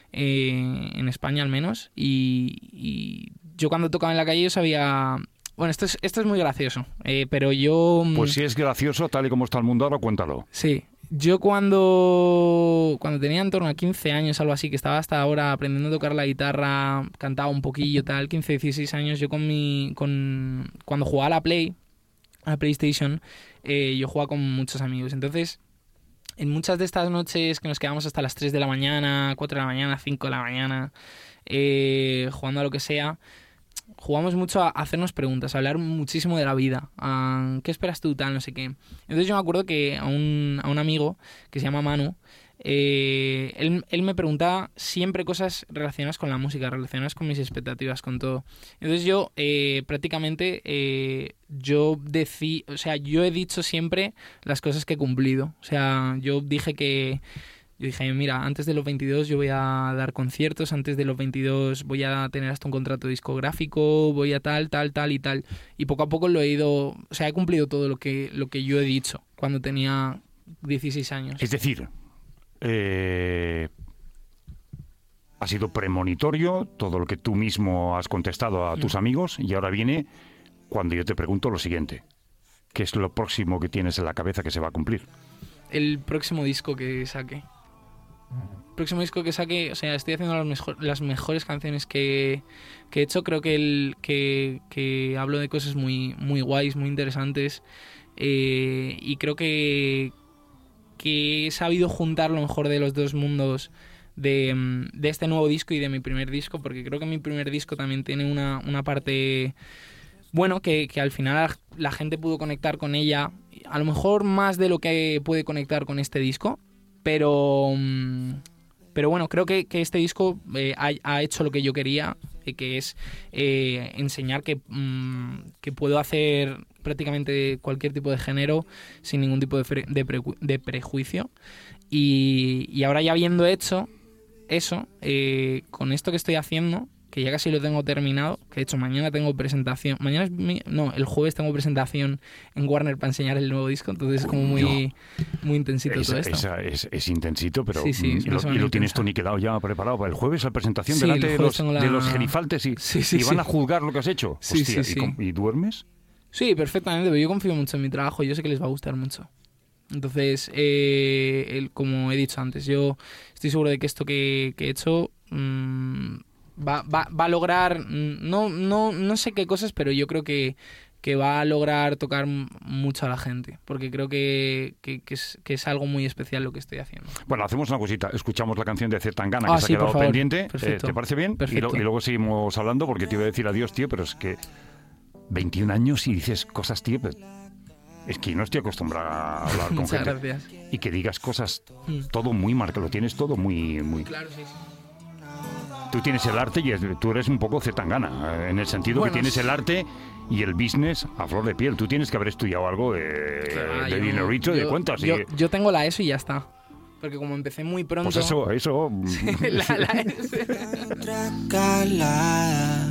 eh, en España al menos, y... y yo cuando tocaba en la calle yo sabía... Bueno, esto es, esto es muy gracioso, eh, pero yo... Pues si es gracioso, tal y como está el mundo ahora, cuéntalo. Sí, yo cuando, cuando tenía en torno a quince años, algo así, que estaba hasta ahora aprendiendo a tocar la guitarra, cantaba un poquillo, tal, quince, dieciséis años, yo con mi... Con, cuando jugaba a la Play, a la PlayStation, eh, yo jugaba con muchos amigos. Entonces, en muchas de estas noches que nos quedamos hasta las tres de la mañana, cuatro de la mañana, cinco de la mañana, eh, jugando a lo que sea... Jugamos mucho a hacernos preguntas, a hablar muchísimo de la vida, a qué esperas tú, tal, no sé qué. Entonces yo me acuerdo que a un, a un amigo que se llama Manu, eh, él, él me preguntaba siempre cosas relacionadas con la música, relacionadas con mis expectativas, con todo. Entonces yo eh, prácticamente, eh, yo decí, o sea, yo he dicho siempre las cosas que he cumplido. O sea, yo dije que... Yo dije, mira, antes de los veintidós yo voy a dar conciertos, antes de los veintidós voy a tener hasta un contrato discográfico, voy a tal, tal, tal y tal. Y poco a poco lo he ido... O sea, he cumplido todo lo que, lo que yo he dicho cuando tenía dieciséis años. Es decir, eh, ha sido premonitorio todo lo que tú mismo has contestado a tus mm. amigos y ahora viene cuando yo te pregunto lo siguiente. ¿Qué es lo próximo que tienes en la cabeza que se va a cumplir? El próximo disco que saque. El próximo disco que saque, o sea, estoy haciendo las, mejor, las mejores canciones que, que he hecho. Creo que, el, que, que hablo de cosas muy, muy guays, muy interesantes. Eh, y creo que, que he sabido juntar lo mejor de los dos mundos de, de este nuevo disco y de mi primer disco, porque creo que mi primer disco también tiene una, una parte... Bueno, que, que al final la gente pudo conectar con ella, a lo mejor más de lo que puede conectar con este disco, pero, pero bueno, creo que, que este disco eh, ha, ha hecho lo que yo quería, eh, que es eh, enseñar que, mm, que puedo hacer prácticamente cualquier tipo de género sin ningún tipo de, fre- de, pre- de prejuicio. Y, y ahora ya habiendo hecho eso, eh, con esto que estoy haciendo... que ya casi lo tengo terminado, que de hecho mañana tengo presentación, mañana es mi, no, el jueves tengo presentación en Warner para enseñar el nuevo disco, entonces es como muy, muy intensito esa, todo esto. Esa, es, es intensito, pero sí, sí, y, lo, y lo tienes tú ni quedado ya preparado para el jueves, la presentación sí, delante de los, la... de los gerifaltes y, sí, sí, y van sí. a juzgar lo que has hecho. Sí, Hostia, sí, ¿y, sí. ¿y duermes? Sí, perfectamente, pero yo confío mucho en mi trabajo y yo sé que les va a gustar mucho. Entonces, eh, el, como he dicho antes, yo estoy seguro de que esto que, que he hecho... Mmm, Va, va, va a lograr, no, no, no sé qué cosas, pero yo creo que, que va a lograr tocar mucho a la gente, porque creo que, que, que, es, que es algo muy especial lo que estoy haciendo. Bueno, hacemos una cosita, escuchamos la canción de Zetangana ah, que sí, se ha quedado por favor. pendiente, eh, ¿te parece bien? Y, lo, y luego seguimos hablando porque te iba a decir adiós, tío, pero es que veintiún años y dices cosas, tío, pero es que no estoy acostumbrado a hablar con Muchas gente. Gracias. Y que digas cosas, todo muy marcado, lo tienes todo muy... muy... Claro, sí, sí. Tú tienes el arte y es, tú eres un poco Zetangana, en el sentido bueno, que tienes el arte y el business a flor de piel. Tú tienes que haber estudiado algo de, claro, de dinerito y de cuentas. Yo, y... yo tengo la ESO y ya está. Porque como empecé muy pronto... Pues eso, eso... Sí, la, la ESO. Otra calada,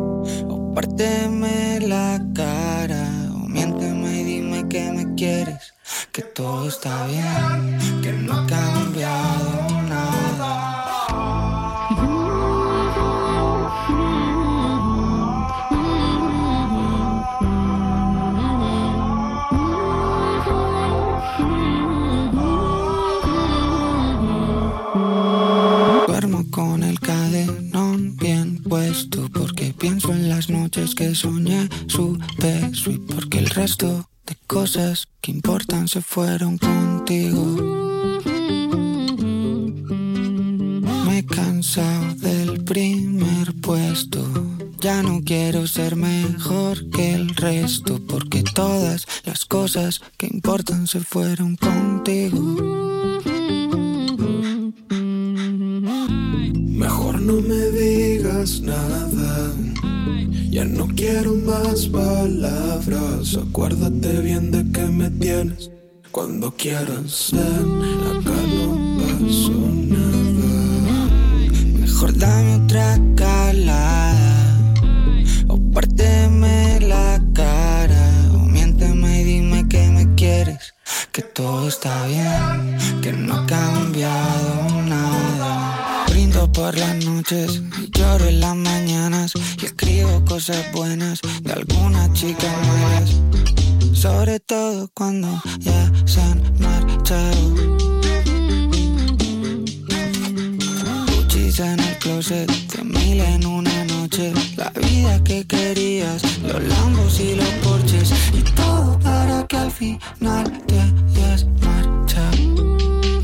o párteme la cara, o miénteme y dime que me quieres, que todo está bien, que no ha cambiado nada. Con el cadenón bien puesto, porque pienso en las noches que soñé su beso y porque el resto de cosas que importan se fueron contigo. Me he cansado del primer puesto. Ya no quiero ser mejor que el resto, porque todas las cosas que importan se fueron contigo. Mejor no me digas nada, ya no quiero más palabras. Acuérdate bien de que me tienes cuando quieras. Ven, acá no pasó nada. Mejor dame otra calada, o párteme la cara, o miénteme y dime que me quieres, que todo está bien, que no ha cambiado nada. Brindo por las noches y lloro en las mañanas, y escribo cosas buenas de algunas chicas malas, sobre todo cuando ya se han marchado. Gucci's en el closet, de mil en una noche, la vida que querías, los Lambos y los Porsches, y todo para que al final te hayas marchado.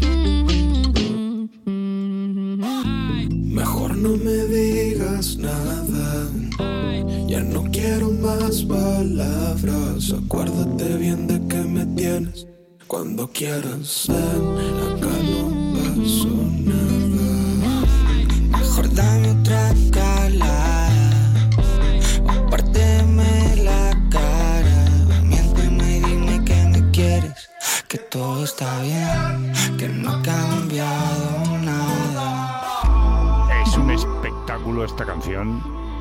Mejor no me digas nada, ya no quiero más palabras. Acuérdate bien de que me tienes cuando quieras. Ven, acá no pasó nada. Mejor dame otra calada, o párteme la cara, miénteme y dime que me quieres, que todo está bien, que no ha cambiado nada. Es un espectáculo esta canción.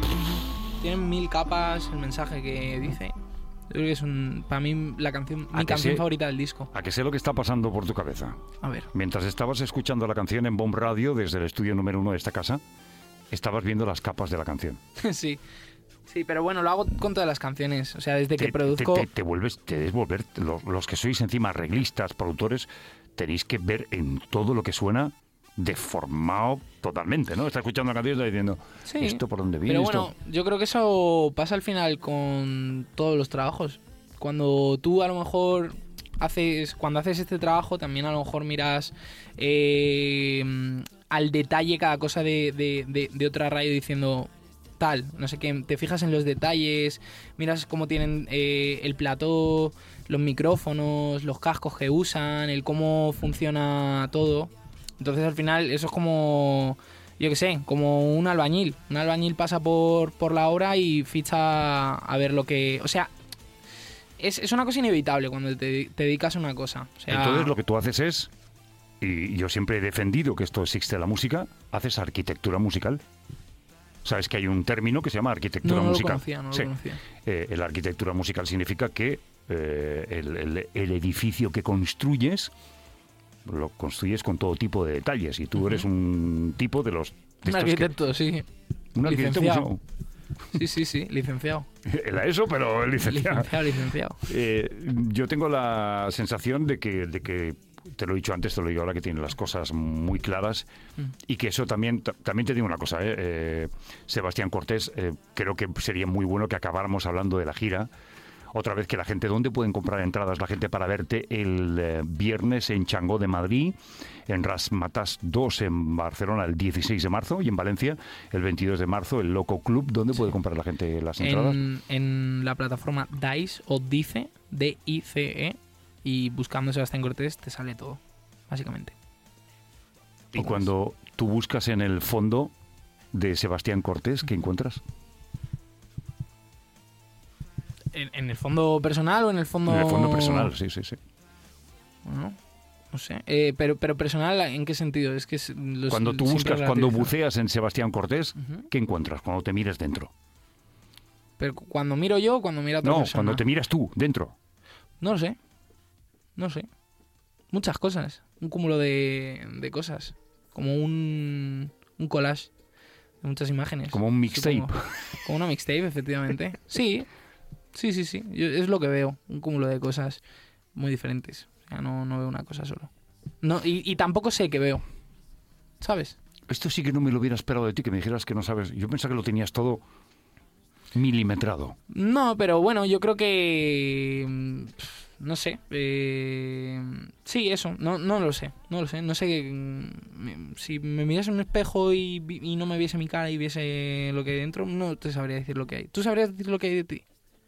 Tiene mil capas el mensaje que dice. Yo creo que es un, para mí la canción, mi canción sé, favorita del disco. A que sé lo que está pasando por tu cabeza. A ver. Mientras estabas escuchando la canción en Bomb Radio desde el estudio número uno de esta casa, estabas viendo las capas de la canción. Sí. Sí, pero bueno, lo hago con todas las canciones. O sea, desde que te, produzco... Te, te, te vuelves, te debes volver, los, los que sois encima arreglistas, productores, tenéis que ver en todo lo que suena deformado totalmente, ¿no? Está escuchando la canción y está diciendo, sí, ¿esto por dónde viene? Pero bueno, esto? yo creo que eso pasa al final con todos los trabajos. Cuando tú a lo mejor haces, cuando haces este trabajo, también a lo mejor miras eh, al detalle cada cosa de, de, de, de otra radio diciendo tal, no sé qué, te fijas en los detalles, miras cómo tienen eh, el plató, los micrófonos, los cascos que usan, el cómo funciona todo. Entonces al final eso es como, yo qué sé, como un albañil. Un albañil pasa por, por la obra y ficha a ver lo que... O sea, es, es una cosa inevitable cuando te, te dedicas a una cosa. O sea, entonces lo que tú haces es, y yo siempre he defendido que esto existe en la música, haces arquitectura musical. Sabes que hay un término que se llama arquitectura no, no musical. Lo conocía, no sí. lo conocía. Eh, la arquitectura musical significa que eh, el, el, el edificio que construyes lo construyes con todo tipo de detalles y tú uh-huh. eres un tipo de los... De un arquitecto, que, sí. Un arquitecto licenciado. Sí, sí, sí, licenciado. Era eso, pero licenciado. Licenciado, licenciado. Eh, yo tengo la sensación de que, de que, te lo he dicho antes, te lo digo ahora, que tiene las cosas muy claras mm. y que eso también, t- también te digo una cosa, eh, eh, Sebastián Cortés, eh, creo que sería muy bueno que acabáramos hablando de la gira. Otra vez, que la gente, ¿dónde pueden comprar entradas la gente para verte el eh, viernes en Changó de Madrid, en Razzmatazz dos en Barcelona el dieciséis de marzo y en Valencia el veintidós de marzo, el Loco Club? ¿Dónde sí. puede comprar la gente las entradas? En, en la plataforma Dice o Dice, D I C E, y buscando Sebastián Cortés te sale todo, básicamente. Y cuando tú buscas en el fondo de Sebastián Cortés, ¿qué encuentras? ¿En, ¿En el fondo personal o en el fondo...? En el fondo personal, sí, sí, sí. Bueno, no sé. Eh, pero, pero personal, ¿en qué sentido? Es que los, cuando tú buscas, cuando buceas en Sebastián Cortés, uh-huh. ¿qué encuentras cuando te miras dentro? Pero cuando miro yo o cuando mira otra no, persona. No, cuando te miras tú, dentro. No lo sé. No sé. Muchas cosas. Un cúmulo de, de cosas. Como un, un collage de muchas imágenes. Como un mixtape. Supongo. Como una mixtape, efectivamente. Sí. Sí, sí, sí. Yo, es lo que veo. Un cúmulo de cosas muy diferentes. O sea, no, no veo una cosa solo. No, y, y tampoco sé qué veo. ¿Sabes? Esto sí que no me lo hubiera esperado de ti, que me dijeras que no sabes. Yo pensaba que lo tenías todo... milimetrado. No, pero bueno, yo creo que... No sé. Eh, sí, eso. No, no lo sé. No lo sé. No sé. mm, Si me mirase en un espejo y, vi- y no me viese mi cara y viese lo que hay dentro, no te sabría decir lo que hay. ¿Tú sabrías decir lo que hay de ti?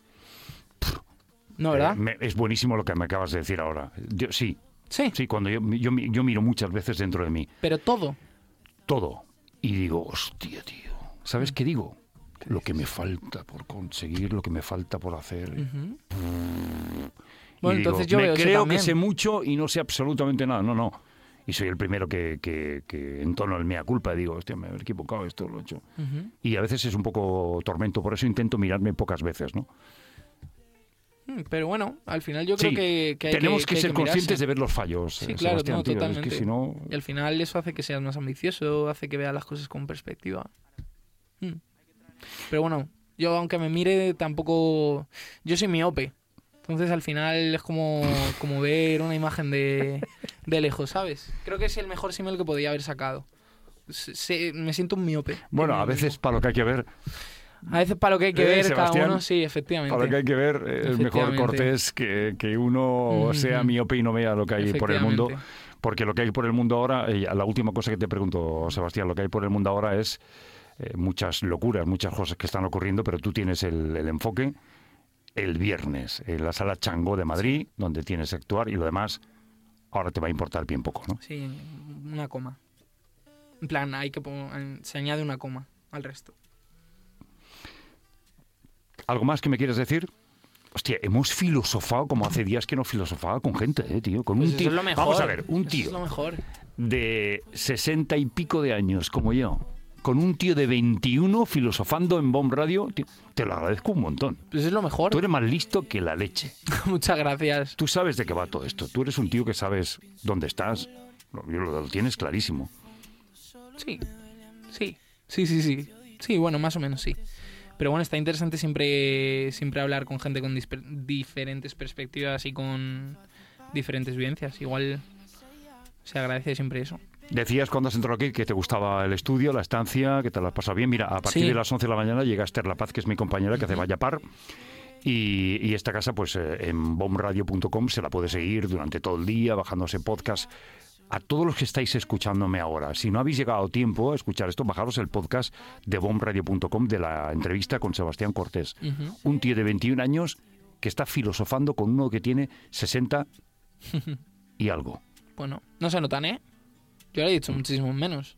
No, ¿verdad? Eh, me- es buenísimo lo que me acabas de decir ahora. Yo, sí, Sí. sí, cuando yo, yo, yo miro muchas veces dentro de mí, Pero todo. todo, y digo, hostia, tío, ¿sabes qué digo? Lo que me falta por conseguir, lo que me falta por hacer. Ujú. Y Bueno, digo, entonces yo me veo eso creo también. que sé mucho y no sé absolutamente nada. No, no. Y soy el primero que, que, que entono el mea culpa y digo, hostia, me he equivocado, esto lo he hecho. Ujú. Y a veces es un poco tormento, por eso intento mirarme pocas veces, ¿no? Mm, Pero bueno, al final yo creo Sí, que, que hay tenemos que, que hay ser conscientes mirarse. de ver los fallos. Sí, eh, claro, Sebastián, no, tío. totalmente. Es que si no... Y al final eso hace que seas más ambicioso, hace que veas las cosas con perspectiva. Mm. Pero bueno, yo aunque me mire tampoco... Yo soy miope. Entonces al final es como, como ver una imagen de, de lejos, ¿sabes? Creo que es el mejor símil que podía haber sacado. Se- se- me siento un miope. Bueno, de mí a veces mismo. para lo que hay que ver, A veces para lo que hay que Eh, ver Sebastián, cada uno, sí, efectivamente. para lo que hay que ver, eh, es mejor Efectivamente. cortés que, que uno Ujú. sea miope y no vea lo que hay por el mundo. Efectivamente. Porque lo que hay por el mundo ahora, eh, la última cosa que te pregunto, Sebastián, lo que hay por el mundo ahora es eh, muchas locuras, muchas cosas que están ocurriendo, pero tú tienes el, el enfoque el viernes en la Sala Changó de Madrid, donde tienes que actuar, y lo demás ahora te va a importar bien poco, ¿no? Sí, una coma. En plan, hay que pon- se añade una coma al resto. ¿Algo más que me quieres decir? Hostia, hemos filosofado como hace días que no filosofaba con gente, eh, tío. Con Pues un eso tío. es lo mejor. Vamos a ver, un Eso tío es lo mejor. de sesenta y pico de años como yo, con un tío de veintiuno filosofando en Bomb Radio, tío, te lo agradezco un montón. Pues es lo mejor. Tú eres más listo que la leche. Muchas gracias. Tú sabes de qué va todo esto. Tú eres un tío que sabes dónde estás. Lo, lo- lo tienes clarísimo. Sí, sí, sí, sí, sí. Sí, bueno, más o menos sí. Pero bueno, está interesante siempre, siempre hablar con gente con disper- diferentes perspectivas y con diferentes vivencias. Igual se agradece siempre eso. Decías cuando has entrado aquí que te gustaba el estudio, la estancia, que te lo has pasado bien. Mira, a partir Sí. de las once de la mañana llega Esther La Paz, que es mi compañera, que hace Vaya Par. Y, y esta casa, pues eh, en bombradio punto com se la puede seguir durante todo el día, bajándose podcast. A todos los que estáis escuchándome ahora, si no habéis llegado a tiempo a escuchar esto, bajaros el podcast de bombradio punto com de la entrevista con Sebastián Cortés. Ujú. Un tío de veintiún años que está filosofando con uno que tiene sesenta y algo. Bueno, no se notan, ¿eh? Yo le he dicho muchísimo menos.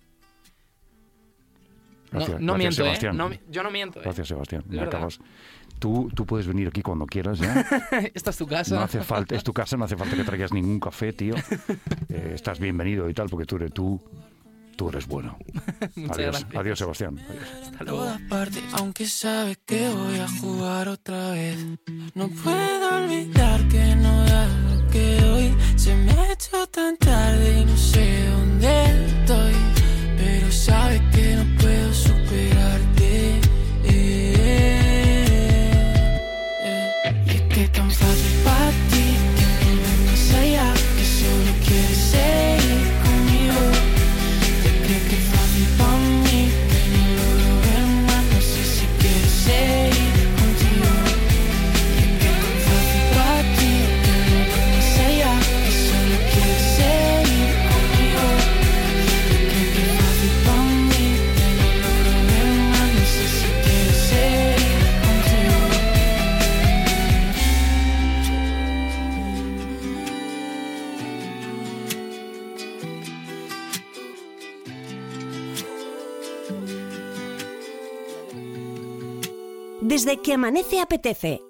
Gracias, no no gracias, miento, Sebastián. ¿eh? No mi- yo no miento, ¿eh? Gracias, Sebastián. Es Me verdad. acabas. Tú, tú puedes venir aquí cuando quieras ya. Esta es tu casa. No hace falta, es tu casa, no hace falta que traigas ningún café, tío. Eh, estás bienvenido y tal, porque tú eres tú, tú eres bueno. Muchas Adiós, gracias. adiós, Sebastián. Adiós. Hasta luego. Todas partes, aunque sabes que voy a jugar otra vez. No puedo olvidar que no da lo que hoy se me ha hecho tan tarde y no sé dónde estoy. Pero sabes que no puedo superarte. Eh, eh. Y es que es tan fácil para ti que no ves más allá, que solo quieres seguir conmigo. Te crees que es fácil para mí, que no logro ver más, no sé si quieres seguir contigo. Y es que es tan fácil para ti, que no ves más allá, que solo quieres seguir conmigo. Te crees que es fácil para mí, que no logro ver más, no sé si quieres seguir contigo. Desde que amanece apetece.